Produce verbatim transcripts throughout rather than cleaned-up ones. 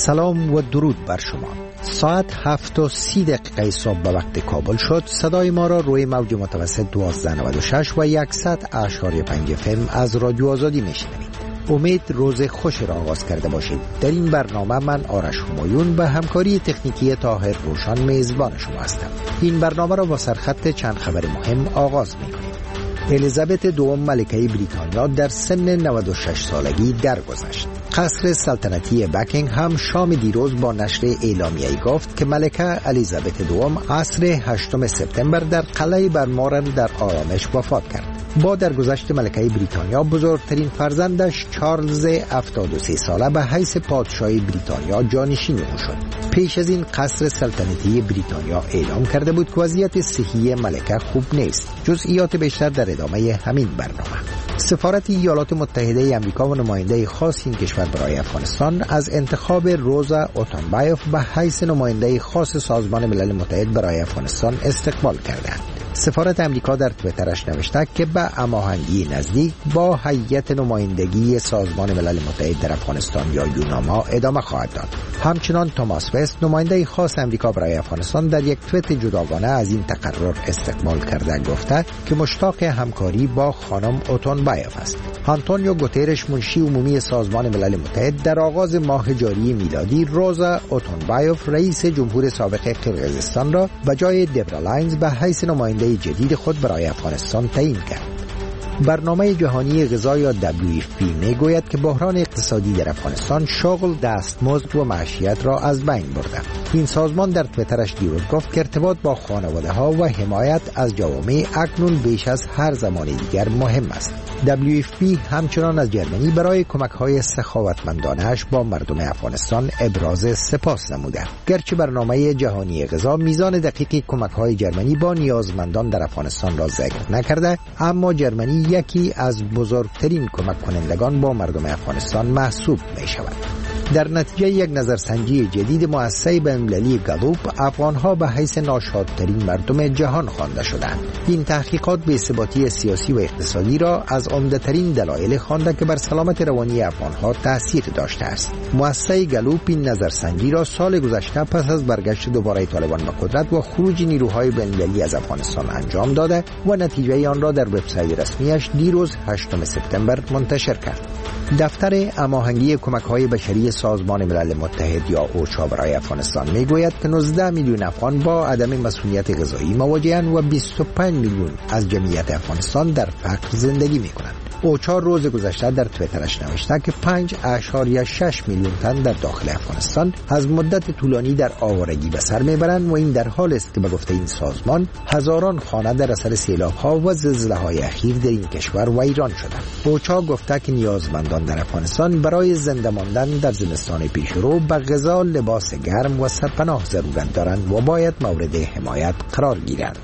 سلام و درود بر شما. ساعت هفت و سی دقیقه صبح به وقت کابل شد. صدای ما را روی موج متوسط دوازده نود و شش و صد اشاری پنج اف ام از رادیو آزادی میشنوید. امید روز خوش را آغاز کرده باشید. در این برنامه من آرش همایون به همکاری تکنیکی طاهر روشان میزبان شما هستم. این برنامه را با سرخط چند خبر مهم آغاز می‌کنیم. الیزابت دوم ملکه بریتانیا در سن نود و شش سالگی درگذشت. قصر سلطنتی بکینگهم شام دیروز با نشر اعلامیه‌ای گفت که ملکه الیزابت دوم عصر هشتم سپتامبر در قلعه برمارن در آرامش وفات کرد. با درگذشت ملکه بریتانیا بزرگترین فرزندش چارلز هفتاد و سه ساله به حیث پادشاه بریتانیا جانشین او شد. پیش از این قصر سلطنتی بریتانیا اعلام کرده بود که وضعیت صحی ملکه خوب نیست. جزئیات بیشتر در ادامه همین برنامه. سفارت ایالات متحده آمریکا و نماینده خاص این کشور برای افغانستان از انتخاب روزا اوتونبایوف به حیث نماینده خاص سازمان ملل متحد برای افغانستان استقبال کردند. سفارت امریکا در توییترش نوشته که به هماهنگی نزدیک با هیئت نمایندگی سازمان ملل متحد در افغانستان یا یوناما ادامه خواهد داد. همچنان توماس وست نماینده خاص امریکا برای افغانستان در یک توییت جداگانه از این تقرر استقبال کرده گفته که مشتاق همکاری با خانم اوتونبایوف است. آنتونیو گوترش منشی عمومی سازمان ملل متحد در آغاز ماه جاری میلادی روزا اوتونبایوف رئیس جمهور سابق قرقیزستان را به جای دبرا لاینز به حیث نماینده جدید خود برای افغانستان تعیین کرد. برنامه جهانی غذا یا دبلیو اف پی میگوید که بحران اقتصادی در افغانستان شغل، دستمزد و معیشت را از بین برده. این سازمان در توییترش دیروز گفت که ارتباط با خانواده ها و حمایت از جوامع اکنون بیش از هر زمان دیگر مهم است. دبلیو اف پی همچنان از جرمنی برای کمک های سخاوتمندانه‌اش با مردم افغانستان ابراز سپاس نموده. گرچه برنامه جهانی غذا میزان دقیق کمک های جرمنی با نیازمندان در افغانستان را ذکر نکرده، اما جرمنی یکی از بزرگترین کمک کنندگان با مردم افغانستان محسوب می شود. در نتیجه یک نظرسنجی جدید مؤسسه بین‌المللی گالوپ، افغانها به حیث ناشادترین مردم جهان خوانده شدند. این تحقیقات بی‌ثباتی سیاسی و اقتصادی را از عمده‌ترین دلایل خوانده که بر سلامت روانی افغانها تاثیر داشته است. مؤسسه گالوپ این نظرسنجی را سال گذشته پس از برگشت دوباره طالبان به قدرت و خروج نیروهای بین‌المللی از افغانستان انجام داده و نتیجه آن را در وبسایت رسمیش دیروز هشتم سپتامبر منتشر کرد. دفتر هماهنگی کمک‌های بشری سازمان ملل متحد یا اوچا برای افغانستان میگوید که نوزده میلیون افغان با عدم مسئولیت غذایی مواجه‌اند و بیست و پنج میلیون از جمعیت افغانستان در فقر زندگی می‌کنند. اوچا روز گذشته در توییترش نوشته که پنج اشاریه شش میلیون تن در داخل افغانستان از مدت طولانی در آوارگی به سر میبرند و این در حال است که به گفته این سازمان هزاران خانه در اثر سیلاب‌ها و زلزله‌های اخیر در این کشور ویران شدند. اوچا گفته که نیازمندان در افغانستان برای زنده ماندن در زمستان پیشرو به غذا، لباس گرم و سرپناه ضرورت دارند و باید مورد حمایت قرار گیرند.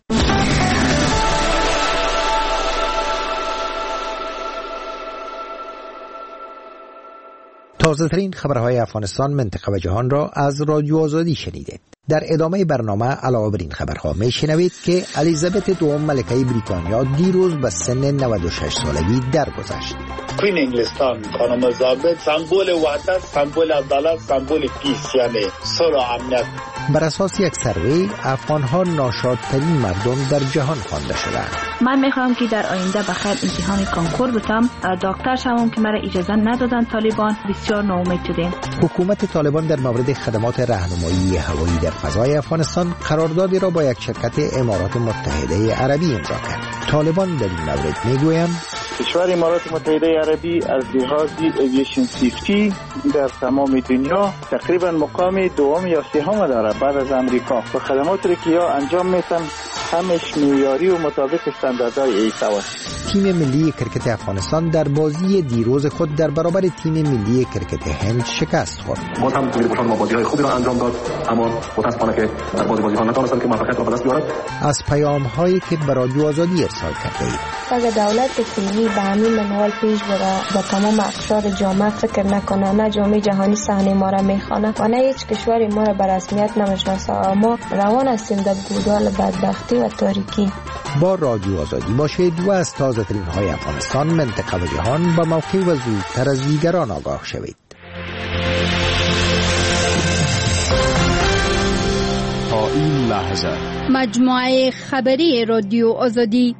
تازه ترین خبرهای افغانستان، منطقه و جهان را از رادیو آزادی شنیدید. در ادامه برنامه علاوه بر این خبرها میشنوید که الیزابت دوم ملکه بریتانیا دیروز به سن نود و شش سالگی درگذشت. کوین انگلستان خانم الیزابت سمبل وحدت، سمبل عدالت، سمبل پیس، یعنی صلح و امنیت. بر اساس یک سروی افغانها ناشادترین مردم در جهان خوانده شدند. من میخوام که در آینده بخیر امتحان کنکور بتم. دکتر شوم که مرا اجازه ندادن طالبان، بسیار ناامید شدیم. حکومت طالبان در مورد خدمات راهنمایی هوایی در فضای افغانستان قراردادی را با یک شرکت امارات متحده عربی امضا کرد. طالبان در این مورد میگویند کشور امارات متحده عربی از لحاظ ایوییشن سیفتی در تمام دنیا تقریبا مقام دوم یا سوم داره بعد از امریکا و خدماتی که یا انجام میتن همش معیاری و مطابق استانداردهای ایسا است. تیم ملی کرکت افغانستان در بازی دیروز خود در برابر تیم ملی کرکت هند شکست خورد. باز هم تیم پوشان ما بازی‌های خوبی را انجام داد، اما متأسفانه که در بازی بازی‌ها نتوانستند که موفقیت را به دست بیارند. از پیام‌هایی که به رادیو آزادی ارسال کرده اید. اگر دولت فعلی به همین منوال پیش بره و تمام اقشار جامعه فکر نکنه، نه جامعه جهانی صحنه ما را میخوانه و نه هیچ کشوری ما را به رسمیت نمیشناسه، ما روان هستیم در گودال بدبختی و تاریکی. با رادیو آزادی باشید و از تازه ترین های افغانستان، منطقه و جهان با موقع و زودتر از دیگران آگاه شوید. این لحظه. مجموعه خبری رادیو آزادی.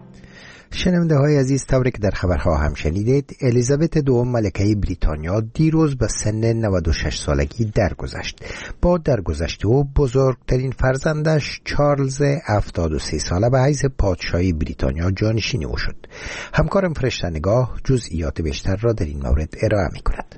شنونده های عزیز، طوری که در خبرها هم شنیدید، الیزابت دوم ملکه بریتانیا دیروز به سن نود و شش سالگی درگذشت. با درگذشت او بزرگترین فرزندش چارلز هفتاد و سه ساله به حیث پادشاهی بریتانیا جانشین او شد. همکارم فرشته نگاه جزئیات بیشتر را در این مورد ارائه می کند.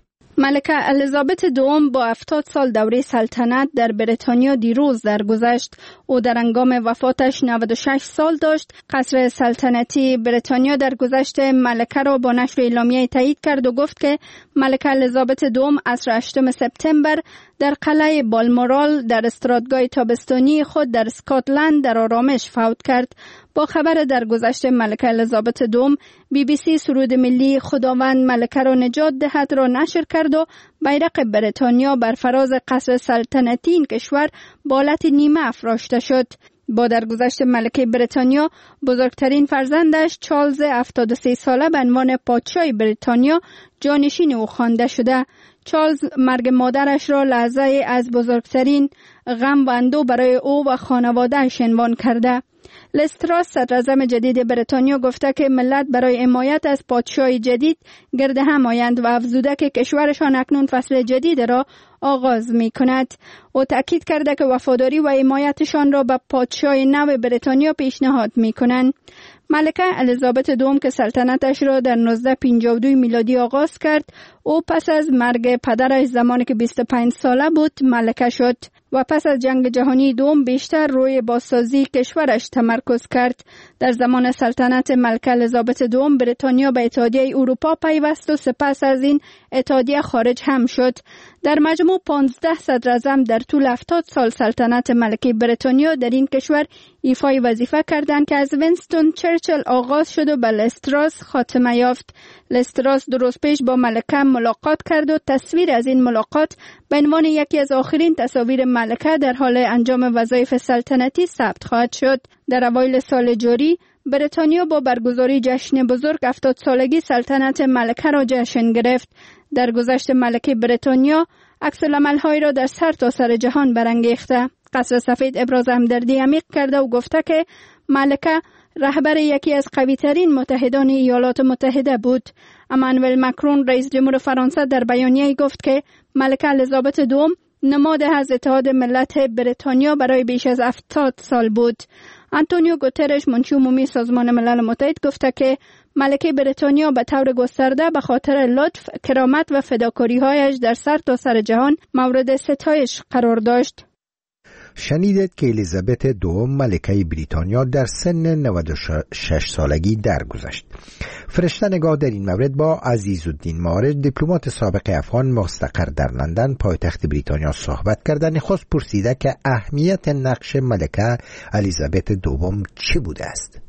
ملکه الیزابت دوم با هفتاد سال دوره سلطنت در بریتانیا دیروز درگذشت. او در هنگام وفاتش نود و شش سال داشت. قصر سلطنتی بریتانیا در گذشته ملکه را با نشر اعلامیه تایید کرد و گفت که ملکه الیزابت دوم عصر هشتم سپتامبر در قلعه بالمورال در استرادگاه تابستانی خود در اسکاتلند در آرامش فوت کرد. با خبر درگذشت ملکه الیزابت دوم، بی بی سی سرود ملی خداوند ملکه را نجات دهد را نشر کرد و بیرق بریتانیا بر فراز قصر سلطنتی این کشور با حالت نیمه افراشته شد. با درگذشت ملکه بریتانیا، بزرگترین فرزندش چارلز هفتاد و سه ساله به عنوان پادشاه بریتانیا جانشین او خوانده شده. چارلز مرگ مادرش را لحظه از بزرگترین غم و اندوه برای او و خانواده‌اش عنوان کرده. لیز تراس صدراعظم جدید بریتانیا گفته که ملت برای حمایت از پادشاه جدید گرد هم آیند و افزوده که کشورشان اکنون فصل جدید را آغاز می کند. او تأکید کرده که وفاداری و حمایتشان را به پادشاه نو بریتانیا پیشنهاد می کنند. ملکه الیزابت دوم که سلطنتش را در نوزده پنجاه و دو میلادی آغاز کرد، او پس از مرگ پدرش زمانی که بیست و پنج ساله بود ملکه شد و پس از جنگ جهانی دوم بیشتر روی بازسازی کشورش تمرکز کرد. در زمان سلطنت ملکه الیزابت دوم بریتانیا به اتحادیه اروپا پیوست و سپس از این اتحادیه خارج هم شد. در مجموع پانزده صدراعظم در طول هفتاد سال سلطنت ملکه بریتانیا در این کشور ایفای وظیفه کردند که از وینستون چرچل آغاز شد و به لیز تراس خاتمه یافت. لیز تراس دو روز پیش با ملکه ملاقات کرد و تصویر از این ملاقات به عنوان یکی از آخرین تصاویر ملکه در حال انجام وظایف سلطنتی ثبت خواهد شد. در اوایل سال جاری بریتانیا با برگزاری جشن بزرگ هفتاد سالگی سلطنت ملکه را جشن گرفت. در گذشت ملکه بریتانیا عکس‌العمل‌هایی را در سر تا سر جهان برانگیخته. قصر سفید ابراز همدردی عمیق کرده و گفته که ملکه رهبر یکی از قوی‌ترین متحدان ایالات متحده بود. امانوئل مکرون رئیس جمهور فرانسه در بیانیه‌ای گفت که ملکه الیزابت دوم نماد از اتحاد ملت بریتانیا برای بیش از هفتاد سال بود. آنتونیو گوترش منشی عمومی سازمان ملل متحد گفته که ملکه بریتانیا به طور گسترده به خاطر لطف، کرامت و فداکاری‌هایش در سر تا سر جهان مورد ستایش قرار داشت. شنیدید که الیزابت دوم ملکه بریتانیا در سن نود و شش سالگی درگذشت. فرشته نگاه در این مورد با عزیزالدین مارج، دیپلمات سابق افغان مستقر در لندن پایتخت بریتانیا صحبت کردن. خواست پرسیده که اهمیت نقش ملکه الیزابت دوم چی بوده است؟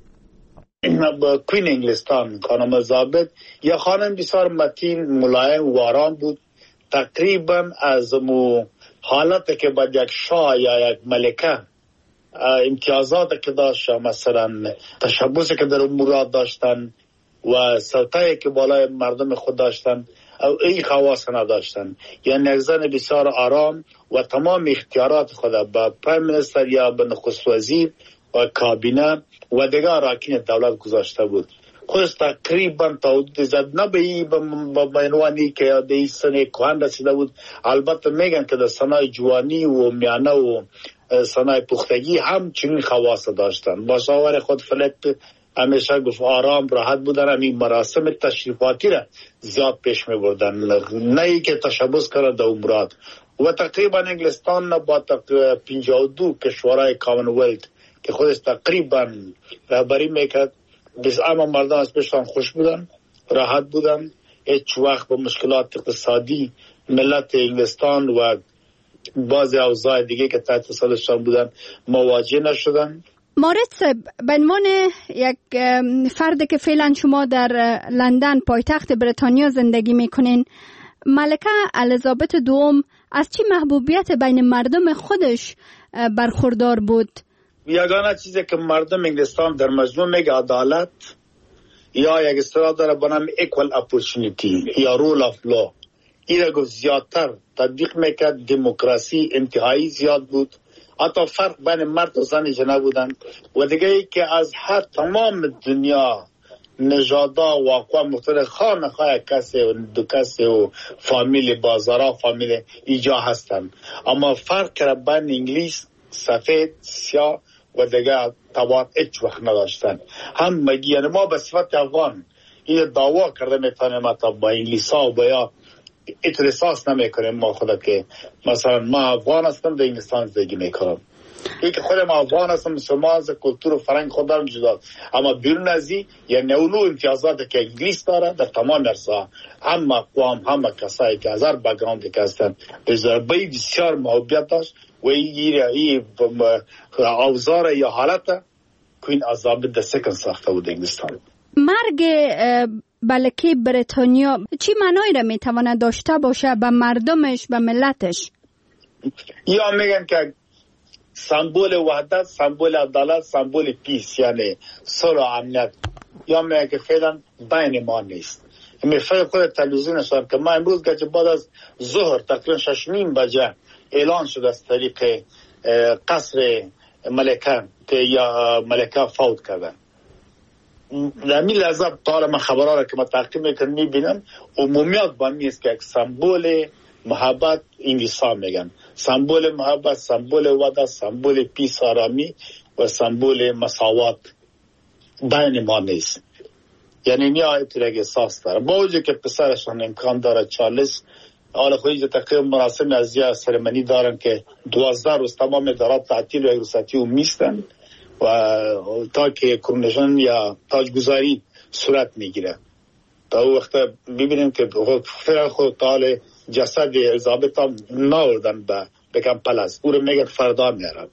کوین انگلستان خانم الیزابت یا خانم بسیار متین، ملایم و آرام بود. تقریبا از مو حالت که با یک شاه یا یک ملکه امتیازات که داشت، مثلا تشبوسی که در امورات داشتن و سلطه‌ای که بالای مردم خود داشتن، او این خواص نداشتن. یعنی یک زن بسیار آرام و تمام اختیارات خود با پرایم منستر یا به نخست وزیر و کابینه و دیگر اراکین دولت گذاشته بود. خودش تقریبا تا حدود زد نه به این به عنوانی که در این سن کهن رسیده بود. البته میگن که در سنای جوانی و میانه و سنای پختگی هم چنین خواص داشتن. با شاور خود فلک همیشه گفت آرام راحت بودن. همین مراسم تشریفاتی را زیاد پیش می بردن، نه ای که تشبوس کرد در امورات. و تقریبا انگلستان با پنجاه و دو کشورهای کامنولت که خودش تقریبا رهبری میکرد، بس اما مردم از پیشتان خوش بودن، راحت بودن. هیچ وقت با مشکلات اقتصادی ملت انگلستان و بعضی اوضاع دیگه که تحت تسلطشان بودن مواجه نشدن. مارج صاحب، به عنوان یک فرد که فعلا شما در لندن پایتخت بریتانیا زندگی میکنین، ملکه الیزابت دوم از چی محبوبیت بین مردم خودش برخوردار بود؟ یگانه چیزی که مردم انگلستان در مجموع میگه عدالت، یا یک اصطلاح داره به نام equal opportunity یا rule of law، این را گفت زیادتر تطبیق میکرد. دموکراسی انتهایی زیاد بود حتی فرق بین مرد و زنی نبودن. و دیگه ای که از هر تمام دنیا نژادا و اقوام مختلف خانخواه کسی و دو کسی و فامیل بازارا فامیل ایجا هستن، اما فرق کرده بین انگلیس سفید سیاه و دیگه توان هیچ وقت نداشتن. هم مگی یعنی ما به صفت افغان این دعوا کرده میتونیم تا با انگلیس ها و با یا اترساس نمیکنیم ما خدا که مثلا ما افغان هستم در انگلستان زندگی میکنم، این که خودم افغان هستم شما از کلتور و فرهنگ خودم جدا، اما بیرون از این یعنی اونو امتیازاتی که انگلیس داره در تمام ارسا هم اقوام هم کسایی که از هر بگراندی که هستن به ضربه بسیار محبت داشت و این اوزار یا حالت که این عذاب در سکن ساخته بود انگلستان. مرگ ملکه بریتانیا چی معنایی را میتواند داشته باشه به مردمش به ملتش؟ یا میگن که سمبول وحدت، سمبول عدالت، سمبول پیس یعنی صلح و امنیت، یا میگن که فعلا بین ما نیست. می فعلا خود تلویزیون نشدم که ما امروز که بعد از ظهر تقریبا شش نیم بجه اعلان شد از طریق قصر ملکه که یا ملکه فوت کردن. نمی لحظه طال من خبرها را که ما تحقیق میکنم میبینم عمومیت با میست که سمبول محبت انگلیسا میگن، سمبول محبت، سمبول وحدت، سمبول پیس آرامی و سمبول مساوات بین ما نیست. یعنی نیا اتراک احساس داره با وجود که پسرشان امکان داره چارلز حالا خودی تقریبا مراسم از یا سرمنی دارن که دوازده روز تمام ادارات تعطیل و رخصتی و میستن و تا که کرونشان یا تاجگذاری صورت میگیره. تا وقت ببینیم که فرق خود تال جسد الیزابت هم ناوردن به بکم پلس او رو میگه فردا میارن.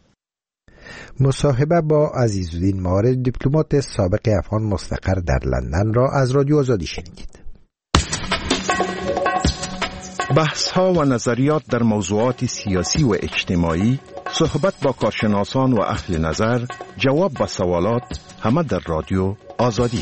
مصاحبه با عزیزالدین مارد دیپلمات سابق افغان مستقر در لندن را از رادیو آزادی شنیدید. بحث ها و نظریات در موضوعات سیاسی و اجتماعی، صحبت با کارشناسان و اهل نظر، جواب به سوالات، همه در رادیو آزادی.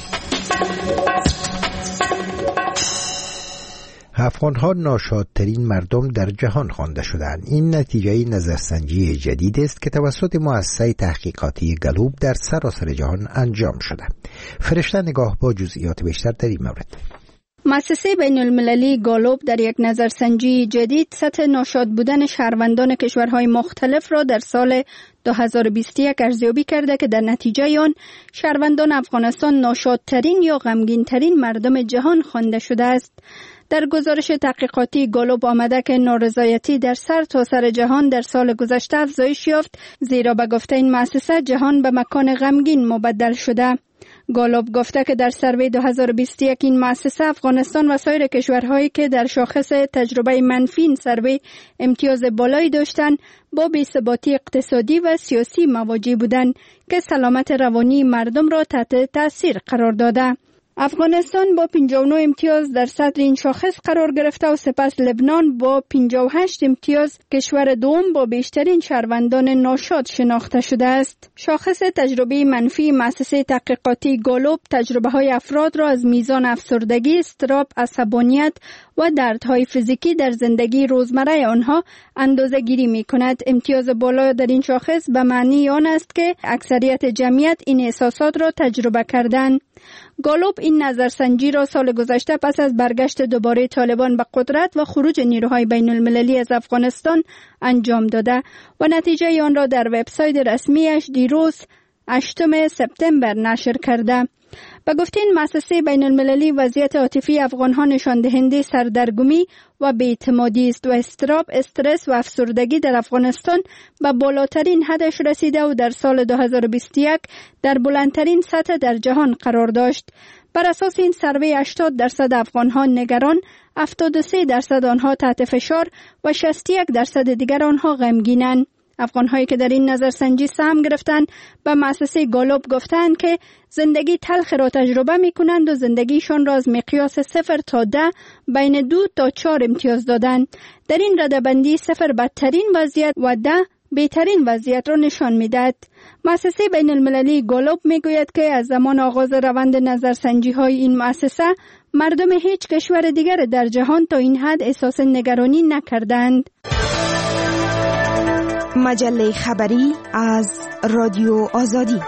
افغان‌ها ناشادترین مردم در جهان خوانده شدند. این نتیجه نظرسنجی جدید است که توسط مؤسسه تحقیقاتی گالوب در سراسر جهان انجام شده. فرشته نگاه با جزئیات بیشتر در این مورد. مؤسسه بین المللی گالوب در یک نظرسنجی جدید سطح ناشاد بودن شهروندان کشورهای مختلف را در سال دو هزار و بیست و یک ارزیابی کرده که در نتیجه آن شهروندان افغانستان ناشادترین یا غمگینترین مردم جهان خوانده شده است. در گزارش تحقیقاتی گالوب آمده که نارضایتی در سر تا سر جهان در سال گذشته افزایش یافت، زیرا به گفته این مؤسسه جهان به مکان غمگین مبدل شده. گالوب گفته که در سروی دو هزار و بیست و یک این مؤسسه افغانستان و سایر کشورهایی که در شاخص تجربه منفی این سروی امتیاز بالایی داشتند با بی‌ثباتی اقتصادی و سیاسی مواجه بودند که سلامت روانی مردم را تحت تاثیر قرار داده. افغانستان با پنجاه و نه امتیاز در صدر این شاخص قرار گرفته و سپس لبنان با پنجاه و هشت امتیاز کشور دوم با بیشترین شهروندان ناشاد شناخته شده است. شاخص تجربه منفی مؤسسه تحقیقاتی گالوب تجربه های افراد را از میزان افسردگی، اضطراب، عصبانیت و دردهای فیزیکی در زندگی روزمره آنها اندازه گیری می کند. امتیاز بالا در این شاخص به معنی آن است که اکثریت جمعیت این احساسات را تجربه کردند. گالوب این نظرسنجی را سال گذشته پس از برگشت دوباره طالبان به قدرت و خروج نیروهای بین المللی از افغانستان انجام داده و نتیجه آن را در وبسایت رسمیش دیروز هشتم سپتامبر نشر کرده. به گفته این مؤسسه بین المللی وضعیت عاطفی افغانها نشان دهنده سردرگمی و بی‌اعتمادی است و اضطراب، استرس و افسردگی در افغانستان به بالاترین حدش رسیده و در سال دو هزار و بیست و یک در بلندترین سطح در جهان قرار داشت. بر اساس این سروی هشتاد درصد افغانها نگران، هفتاد و سه درصد آنها تحت فشار و شصت و یک درصد دیگر آنها غمگینند. افغان‌هایی که در این نظرسنجی سهم گرفتند به مؤسسه گالوب گفتند که زندگی تلخ را تجربه می‌کنند و زندگیشان را از مقیاس صفر تا ده بین دو تا چهار امتیاز دادند. در این رده‌بندی صفر بدترین وضعیت و ده بهترین وضعیت را نشان می‌دهد. مؤسسه بین المللی گالوب می‌گوید که از زمان آغاز روند نظرسنجی‌های این مؤسسه مردم هیچ کشور دیگر در جهان تا این حد احساس نگرانی نکردند. مجله خبری از رادیو آزادی.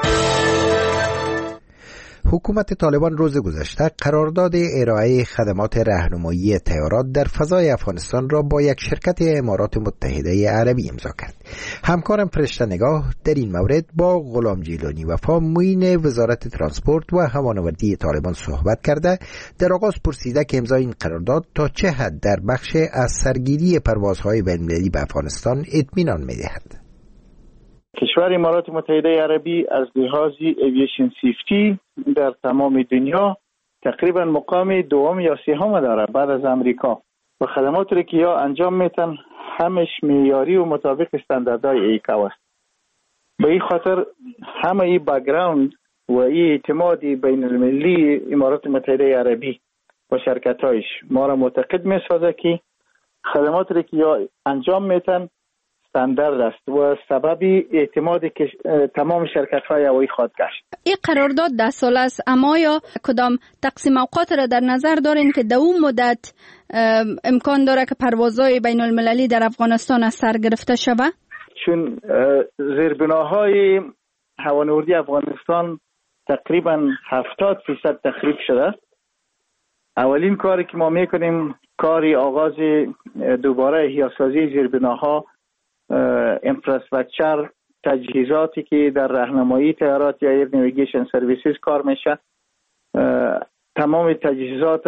حکومت طالبان روز گذشته قرارداد ارائه خدمات راهنمایی طیارات در فضای افغانستان را با یک شرکت امارات متحده عربی امضا کرد. همکارم فرشته نگاه در این مورد با غلام جیلانی وفا معین وزارت ترانسپورت و هوانوردی طالبان صحبت کرده. در آغاز پرسیده که امضای این قرارداد تا چه حد در بخش از سرگیری پروازهای بین‌المللی به افغانستان اطمینان می‌دهد. کشور امارات متحده عربی از لحاظ ایوییشن سیفتی در تمام دنیا تقریبا مقام دوم یا سوم داره بعد از امریکا و خدماتی را که یا انجام میتن همش معیاری و مطابق استانداردهای ایکاو است. به این خاطر همه این بک‌گراند و این اعتماد بین المللی امارات متحده عربی و شرکت‌هایش ما را معتقد میسازه که خدماتی را که یا انجام میتن استاندارد است و سبب اعتمادی که تمام شرکت‌های هوایی خواهد گشت. این قرارداد ده سال است، اما یا کدام تقسیم اوقات را در نظر دارین که در اون مدت امکان داره که پروازهای بین المللی در افغانستان از سر گرفته شود؟ چون زیربناهای هوانوردی افغانستان تقریبا هفتاد فیصد تخریب شده. اولین کاری که ما میکنیم کاری آغاز دوباره احیاسازی زیربناها، انفراستراکچر، تجهیزاتی که در راهنمایی طیارات یا ایر نیویگیشن سرویسز کار میشه، تمام تجهیزات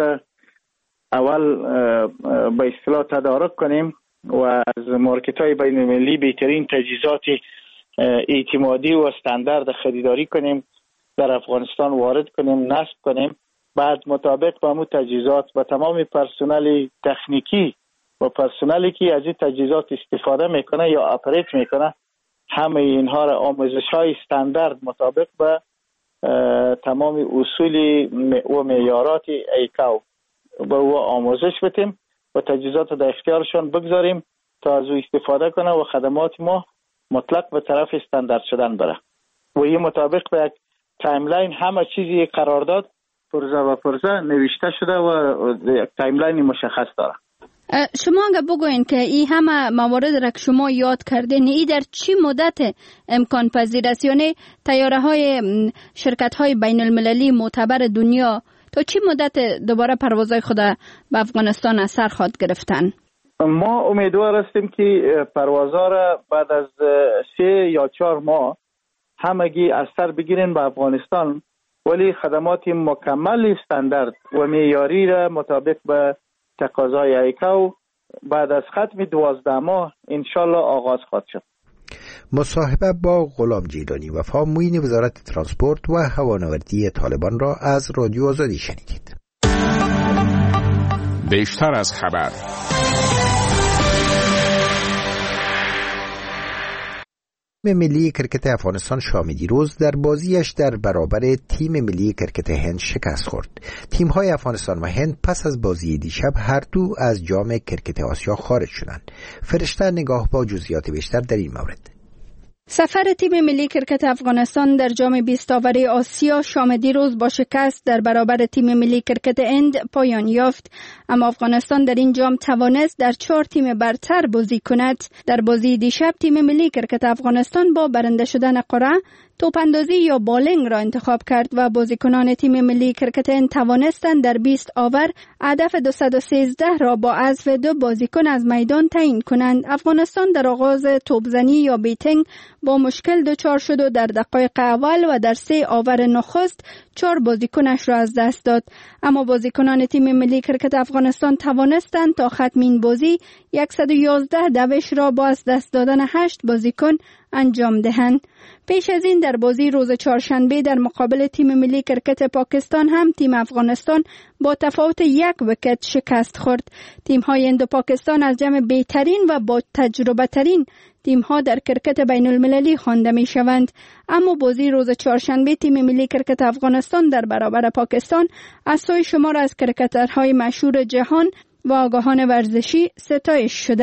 اول به اصطلاح تدارک کنیم و از مارکت های بین المللی بهترین تجهیزات اعتمادی و استاندارد خریداری کنیم، در افغانستان وارد کنیم، نصب کنیم. بعد مطابق با همون تجهیزات و تمام پرسنل تکنیکی و پرسنلی که از این تجهیزات استفاده میکنه یا اپریت میکنه، همه اینها را آموزش های استاندارد مطابق به تمام اصول و معیارات ایکاو به او آموزش بدیم و تجهیزات در اختیارشان بگذاریم تا از او استفاده کنه و خدمات ما مطلق به طرف استاندارد شدن بره. و این مطابق به یک تایملاین همه چیزی قرارداد پرزه و پرزه نوشته شده و یک تایملاین مشخص داره. شما اگه بگوین که این همه موارد را که شما یاد کردین، این در چی مدت امکان پذیر است؟ یعنی طیاره های شرکت های بین المللی معتبر دنیا تا چی مدت دوباره پروازهای خود به افغانستان از سر خواهد گرفتن؟ ما امیدوار هستیم که پروازها را بعد از سه یا چهار ماه همگی از سر بگیرن به افغانستان، ولی خدمات مکمل استاندارد و معیاری را مطابق به تقاضای ایکاو بعد از ختم دوازده ماه انشالله آغاز خواهد شد. مصاحبه با غلام جیلانی وفا معین وزارت ترانسپورت و هوانوردی طالبان را از رادیو آزادی شنیدید. بیشتر از خبر. تیم ملی کرکت افغانستان شام دیروز در بازیش در برابر تیم ملی کرکت هند شکست خورد. تیم‌های افغانستان و هند پس از بازی دیشب هر دو از جام کرکت آسیا خارج شدند. فرشته نگاه با جزئیات بیشتر در این مورد. سفر تیم ملی کرکت افغانستان در جام بیست آوری آسیا شام دیروز با شکست در برابر تیم ملی کرکت هند پایان یافت، اما افغانستان در این جام توانست در چهار تیم برتر بازی کند. در بازی دیشب تیم ملی کرکت افغانستان با برنده شدن قرعه توپاندازی یا بالینگ را انتخاب کرد و بازیکنان تیم ملی کرکت هند توانستند در بیست آور هدف دویست و سیزده را با حذف دو بازیکن از میدان تعیین کنند. افغانستان در آغاز توپزنی یا بیتینگ با مشکل دچار شد و در دقایق اول و در سه آور نخست چهار بازیکنش را از دست داد، اما بازیکنان تیم ملی کرکت افغانستان توانستند تا ختم این بازی صد و یازده دوش را با از دست دادن هشت بازیکن انجام دهند. پیش از این در بازی روز چهارشنبه در مقابل تیم ملی کرکت پاکستان هم تیم افغانستان با تفاوت یک ویکت شکست خورد. تیم های هند و پاکستان از جمع بهترین و با تجربه ترین تیم ها در کرکت بین المللی خوانده می شوند، اما بازی روز چهارشنبه تیم ملی کرکت افغانستان در برابر پاکستان از سوی شمار از کرکترهای مشهور جهان و آگاهان ورزشی ستایش شده.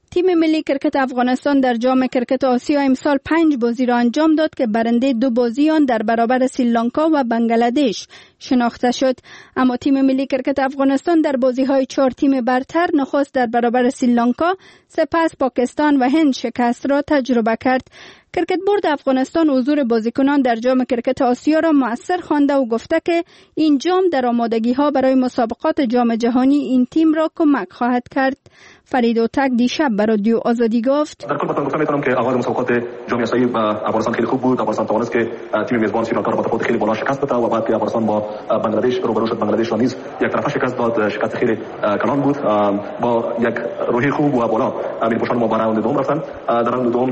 تیم ملی کرکت افغانستان در جام کرکت آسیا امسال پنج بازی را انجام داد که برنده دو بازی آن در برابر سریلانکا و بنگلادش شناخته شد. اما تیم ملی کرکت افغانستان در بازی‌های چهار تیم برتر نخست در برابر سریلانکا، سپس پاکستان و هند شکست را تجربه کرد. کرکت بورد افغانستان حضور بازیکنان در جام کرکت آسیا را مؤثر خوانده و گفته که این جام در آمادگی‌ها برای مسابقات جام جهانی این تیم را کمک خواهد کرد. فرید اوتک دیشب به رادیو آزادی گفت: در کل باتون گفتم میتونم که آغاز مسابقات جام آسیایی و افغانستان خیلی خوب بود. افغانستان توانست که تیم میزبان سریلانکا را با تفاوت خیلی بالا شکست بده و بعد که افغانستان با بنگلادش روبرو شد، بنگلادش را نیز یک طرفه شکست داد. شکست خیلی کلان بود. با یک روحی خوب و بالا امیر پوشان ما به راند دوم رفتن. در راند دوم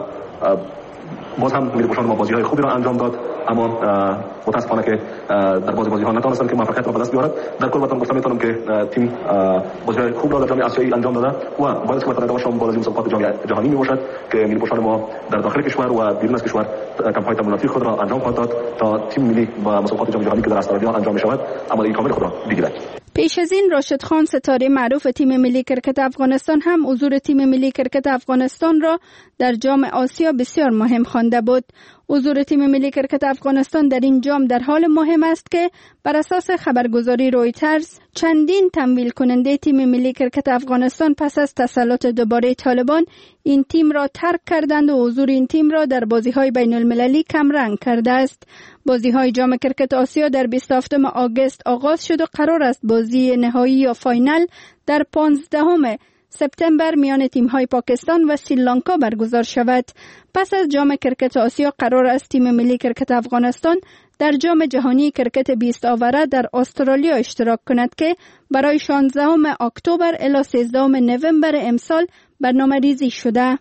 باز هم امیر پوشان ما بازی‌های خوبی را انجام داد، اما متاسفانه که در بازی بازی‌ها نتوانستند که موفقیت را به دست بیارند. در کل باتون گفتم میتونم که تیم بازی‌های خوب را در جام آسیایی انجام داده و باید که متوجه باشم بازی مسابقات جام جهانی میباشد که امیر پوشان ما در داخل کشور و بیرون از کشور کمپاین تمریناتی خود را انجام خواهد داد تا تیم ملی با مسابقات جام جهانی که در استرالیا انجام می‌شود آمادگی کامل خود را بگیرد. پیش از این راشد خان ستاره معروف تیم ملی کرکت افغانستان هم حضور تیم ملی کرکت افغانستان را در جام آسیا بسیار مهم خوانده بود. حضور تیم ملی کرکت افغانستان در این جام در حال مهم است که بر اساس خبرگزاری رویترز چندین تمویل کننده تیم ملی کرکت افغانستان پس از تسلط دوباره طالبان این تیم را ترک کردند و حضور این تیم را در بازی‌های بین المللی کمرنگ کرده است. بازی‌های جام کرکت آسیا در بیست و هفتم آگوست آغاز شد و قرار است بازی نهایی یا فاینال در پانزدهم سپتامبر میان تیم‌های پاکستان و سریلانکا برگزار شود. پس از جام کرکت آسیا قرار است تیم ملی کرکت افغانستان در جام جهانی کرکت بیست آوره در استرالیا اشتراک کند که برای شانزدهم اکتبر الی سیزدهم نوامبر امسال برنامه‌ریزی شده.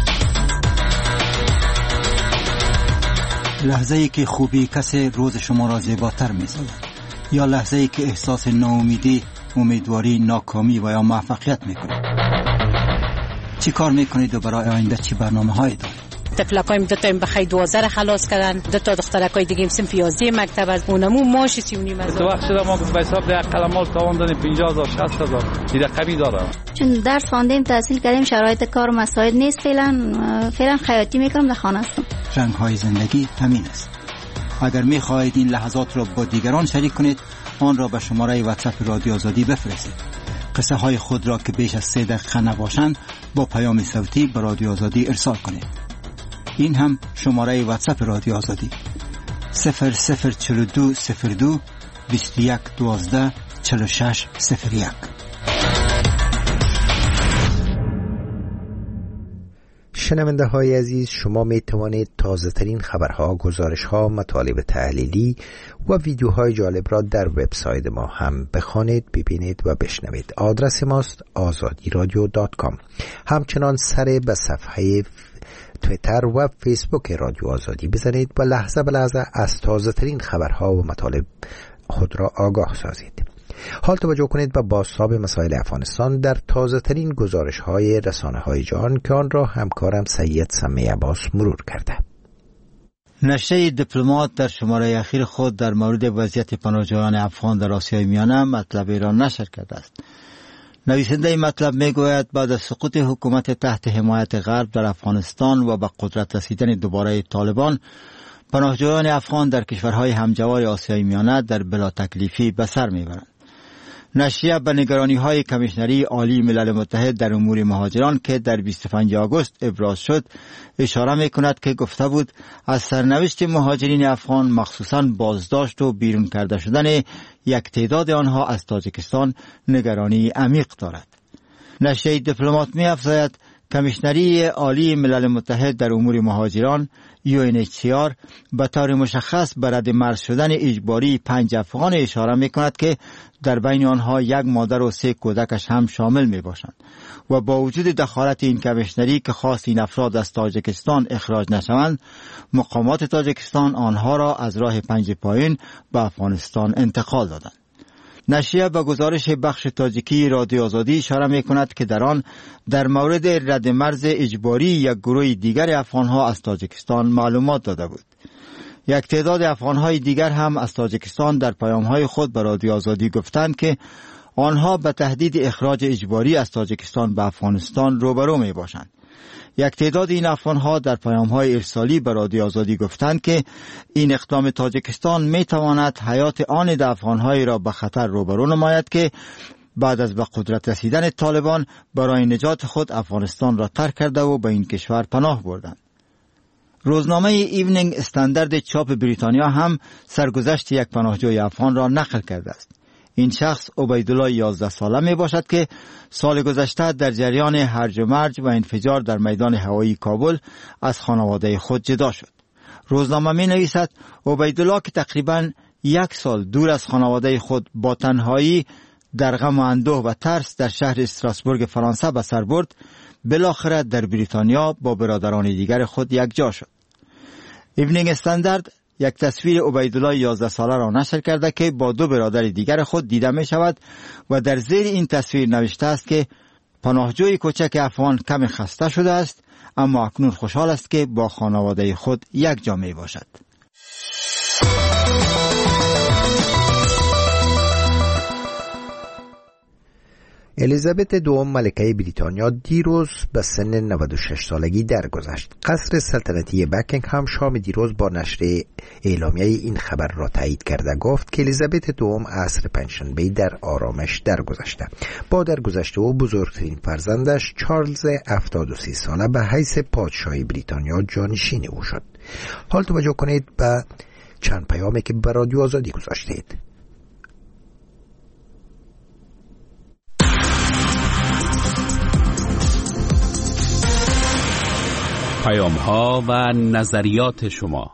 لحظه‌ای که خوبی کسی روز شما را زیباتر می‌سازد، یا لحظه‌ای که احساس ناامیدی، امیدواری، ناکامی و یا موفقیت می‌کنید. چی کار می‌کنید و برای آینده چی برنامه‌هایی دارید؟ تفلکایم دو تا این بخی دوازده خلاص کردن، دو تا دخترکای دیگه هم سنف یازده مکتب از اونمو ماشی سی و نیم از تو وقت شده ما به حساب ده قلمال تاوان دادیم پنجاه هزار شصت هزار دیده قوی داره. چون درس خواندیم تحصیل کردیم شرایط کار مساعد نیست، فعلا فعلا خیاطی میکنم در خانه هستم. رنگ‌های زندگی همین است. اگر می‌خواهید این لحظات را با دیگران شریک کنید آن را به شماره واتساپ رادیو آزادی بفرستید. قصه های خود را که بیش از سه دقیقه نباشند با پیام صوتی به رادیو آزادی ارسال کنید. این هم شماره واتساپ رادیو آزادی صفر صفر چهل و دو صفر دو بیست و یک دوازده چهل و شش صفر یک. شنونده های عزیز، شما می توانید تازه ترین خبرها، گزارش ها، مطالب تحلیلی و ویدیوهای جالب را در وبسایت ما هم بخوانید، ببینید و بشنوید. آدرس ماست آزادی رادیو دات کام. همچنان سر به صفحه تویتر و فیسبوک رادیو آزادی بزنید و لحظه به لحظه از تازه ترین خبرها و مطالب خود را آگاه سازید. حال توجه کنید به بازتاب مسائل افغانستان در تازه ترین گزارش های رسانه های جهان که آن را همکارم سید سمی عباس مرور کرده. نشریه دیپلمات در شماره اخیر خود در مورد وضعیت پناهجویان افغان در آسیای میانه مطلب را نشر کرده است. نویسنده این مطلب میگوید بعد از سقوط حکومت تحت حمایت غرب در افغانستان و به قدرت رسیدن دوباره طالبان، پناهجویان افغان در کشورهای همجوار آسیای میانه در بلا تکلیفی به سر میبرند. نشریه به نگرانی‌های کمیشنری عالی ملل متحد در امور مهاجران که در بیست و پنجم آگوست ابراز شد اشاره می‌کند که گفته بود از سرنوشت مهاجرین افغان مخصوصاً بازداشت و بیرون کرده شدن یک تعداد آنها از تاجیکستان نگرانی عمیق دارد. نشریه دیپلمات می‌افزاید کمیشنری عالی ملل متحد در امور مهاجران یو ان اچ سی آر به طور مشخص به رد مرز شدن اجباری پنج افغان اشاره می کند که در بین آنها یک مادر و سه کودکش هم شامل می باشند و با وجود دخالت این کمیشنری که خواست این افراد از تاجیکستان اخراج نشوند، مقامات تاجیکستان آنها را از راه پنج پایین به افغانستان انتقال دادند. نشریه به گزارش بخش تاجیکی رادیو آزادی اشاره می کند که در آن در مورد رد مرز اجباری یک گروه دیگر افغانها از تاجیکستان معلومات داده بود. یک تعداد افغانهای دیگر هم از تاجیکستان در پیامهای خود به رادیو آزادی گفتند که آنها به تهدید اخراج اجباری از تاجیکستان به افغانستان روبرو می باشند. یک تعداد این افغانها در پیام‌های ارسالی به رادیو آزادی گفتند که این اقدام تاجیکستان می تواند حیات آن ده افغان‌هایی را به خطر روبرو نماید که بعد از به قدرت رسیدن طالبان برای نجات خود افغانستان را ترک کرده و به این کشور پناه بردند. روزنامه ایونینگ استاندارد چاپ بریتانیا هم سرگذشت یک پناهجوی افغان را نقل کرده است. این شخص عبیدالله یازده ساله می باشد که سال گذشته در جریان هرج و مرج و انفجار در میدان هوایی کابل از خانواده خود جدا شد. روزنامه می نویسد عبیدالله که تقریباً یک سال دور از خانواده خود با تنهایی در غم و اندوه و ترس در شهر استراسبورگ فرانسه به سر برد، بالاخره در بریتانیا با برادران دیگر خود یک جا شد. ایونینگ استاندارد یک تصویر عبیدالله یازده ساله را نشر کرده که با دو برادر دیگر خود دیده می شود و در زیر این تصویر نوشته است که پناهجوی کوچک افغان کمی خسته شده است، اما اکنون خوشحال است که با خانواده خود یک جا می باشد. الیزابت دوم ملکه بریتانیا دیروز به سن نود و شش سالگی درگذشت. قصر سلطنتی بکینگهام شام دیروز با نشر اعلامیه این خبر را تایید کرده گفت که الیزابت دوم عصر پنجشنبه در آرامش درگذشته. با درگذشت او بزرگترین فرزندش چارلز هفتاد و سه ساله به حیث پادشاه بریتانیا جانشین او شد. حال توجه کنید به چند پیامی که به رادیو آزادی گذاشتید. پیام ها و نظریات شما.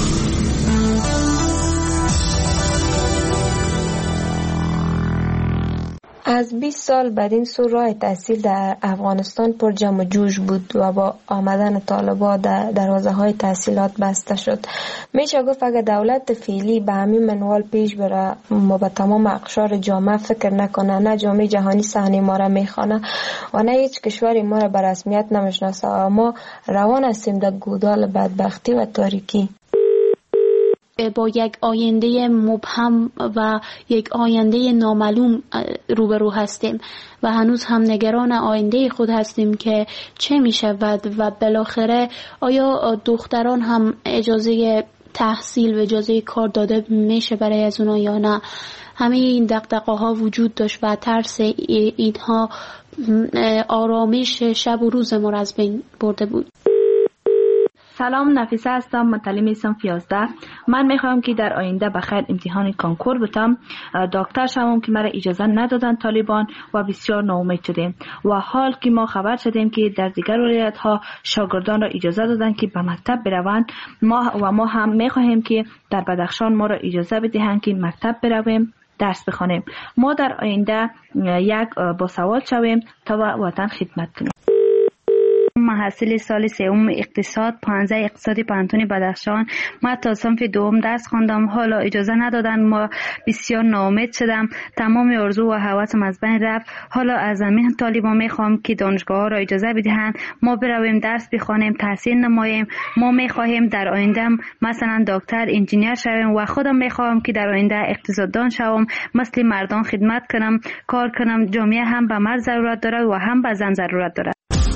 از بیست سال بعد این سو راه تحصیل در افغانستان پر جمع و جوش بود و با آمدن طالبان در دروازه های تحصیلات بسته شد. میشه گفت اگر دولت فعلی به همین منوال پیش بره ما به تمام اقشار جامعه فکر نکنه، نه جامعه جهانی صحنه ما را میخوانه و نه هیچ کشوری ما را به رسمیت نمیشناسه، ما روان هستیم در گودال بدبختی و تاریکی. با یک آینده مبهم و یک آینده نامعلوم روبرو هستیم و هنوز هم نگران آینده خود هستیم که چه می شود و بالاخره آیا دختران هم اجازه تحصیل و اجازه کار داده میشه برای از اونا یا نه. همه این دغدغه ها وجود داشت و ترس اینها آرامش شب و روز ما را از بین برده بود. سلام، نفیسه هستم، متعلم صنف یازده. من میخوام که در آینده بخیر امتحان کنکور بتم. دکتر شوم که مرا اجازه ندادن طالبان و بسیار ناامید شدیم و حال که ما خبر شدیم که در دیگر ولایت ها شاگردان را اجازه دادن که به مکتب بروند، ما و ما هم میخواهیم که در بدخشان ما را اجازه بدهند که مکتب برویم درس بخوانیم. ما در آینده یک با سوال شویم تا وطن خدمت کنیم. محصل سال سوم اقتصاد پانزده اقتصادی پانتون بدخشان. من تا صنف دوم درس خواندم، حالا اجازه ندادن، ما بسیار ناامید شدم، تمام آرزو و هوسم از بین رفت. حالا از همین طالبان میخوام که دانشگاه ها را اجازه بدهند ما برویم درس بخوانیم، تحصیل نماییم. ما میخواهیم در آینده مثلا دکتر، انجینیر شویم و خودم میخوام که در آینده اقتصاددان شوم، مثل مردان خدمت کنم، کار کنم. جامعه هم به مرد ضرورت داره و هم به زن ضرورت داره.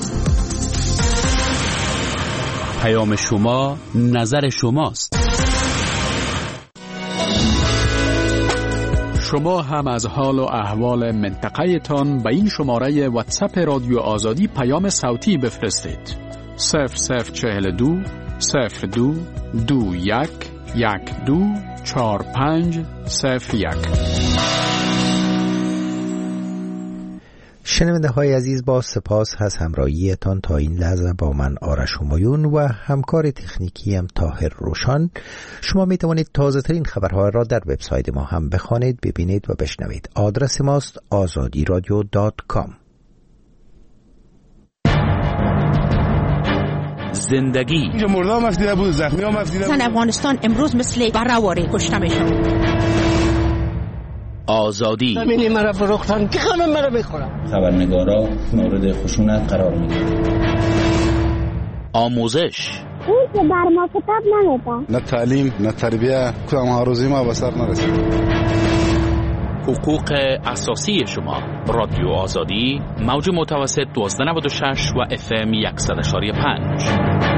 پیام شما نظر شماست. شما هم از حال و احوال منطقه تان به این شماره واتساپ رادیو آزادی پیام صوتی بفرستید. صفر صفر چهل دو صفر دو دو یک یک دو چهار پنج صفر یک. شنونده های عزیز، با سپاس از همراهیتان تا این لحظه با من آرش همایون و همکار تکنیکی هم طاهر روشان. شما می توانید تازه ترین خبرها را در وبسایت ما هم بخوانید، ببینید و بشنوید. آدرس ماست آزادی رادیو دات کام. زندگی اینجا مرده هم افدیده بود، زخمی هم افدیده بود. زن افغانستان امروز مثل برهواری کشته میشن. آزادی زمینی مرا فروختن که خانم مرا بخورم. خبرنگارا مورد خشونت قرار میگیرن. آموزش اون که بر ما کتاب نمیدن. نه تعلیم نه تربیه، کدام ها روزی ما به سر نرسید. حقوق اساسی شما. رادیو آزادی موج متوسط دوازده نود و شش و اف ام صد و پنج.